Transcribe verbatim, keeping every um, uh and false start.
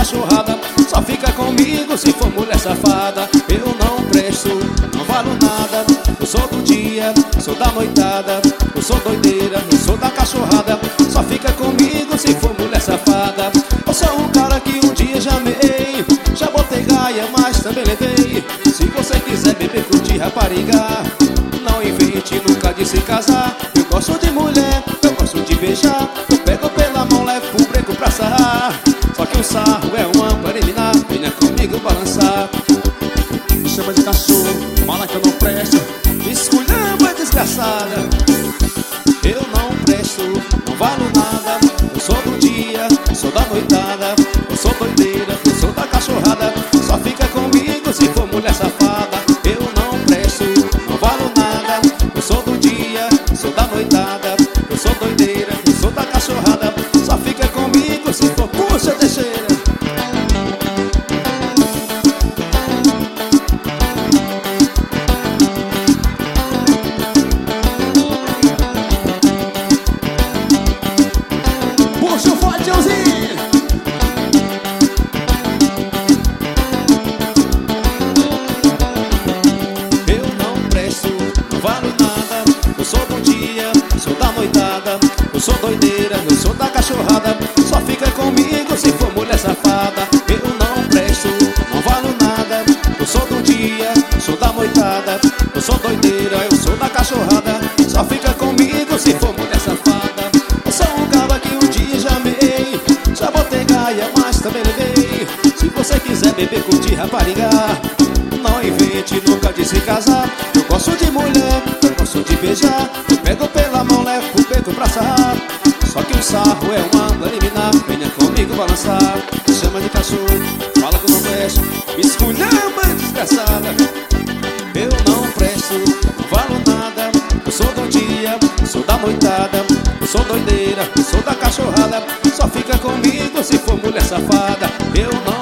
cachorrada. Só fica comigo se for mulher safada. Eu não presto, não valo nada. Eu sou do dia, sou da noitada. Eu sou doideira, eu sou da cachorrada. Só fica comigo se for mulher safada. Eu sou um cara que um dia já amei. Já botei gaia, mas também levei. Se você quiser beber, curtir, rapariga, não invente nunca de se casar. Eu gosto de mulher, eu gosto de beijar. Eu pego pela mão, levo pro breco pra sarrar. Só que o sarro é uma preliminar. Venha comigo balançar. Me chama de cachorro, fala que eu não presto. Me esculhamba, desgraçada. Eu não presto, não valo nada. Eu sou do dia, sou da noitada. Eu sou doideira, eu sou da cachorrada. Só fica comigo se for mulher safada. Eu não presto, não valo nada. Eu sou do dia, sou da noitada. Eu sou doideira, eu sou da cachorrada. Só fica comigo se for puxa deixeira. Puxa o fodãozinho. Eu não presto, não valo nada. Eu sou do dia, sou da noitada. Eu sou doideira, eu sou da cachorrada. Só fica comigo se for mulher safada. Eu não presto, não valo nada. Eu sou do dia, sou da noitada. Eu sou doideira, eu sou da cachorrada. Só fica comigo se for mulher safada. Eu sou um cara que um dia já amei. Já botei gaia, mas também levei. Se você quiser beber, curtir, rapariga, não invente nunca de se casar. Eu gosto de mulher, eu gosto de beijar. Eu pego pela mão, levo pro peito pra sarrar. Só que o sarro é uma preliminar. Venha comigo balançar. Me chama de cachorro, fala que eu não presto. Me esculhamba, desgraçada. Eu não presto, não valo nada. Eu sou do dia, sou da noitada. Eu sou doideira, eu sou da cachorrada. Só fica comigo se for mulher safada. Eu não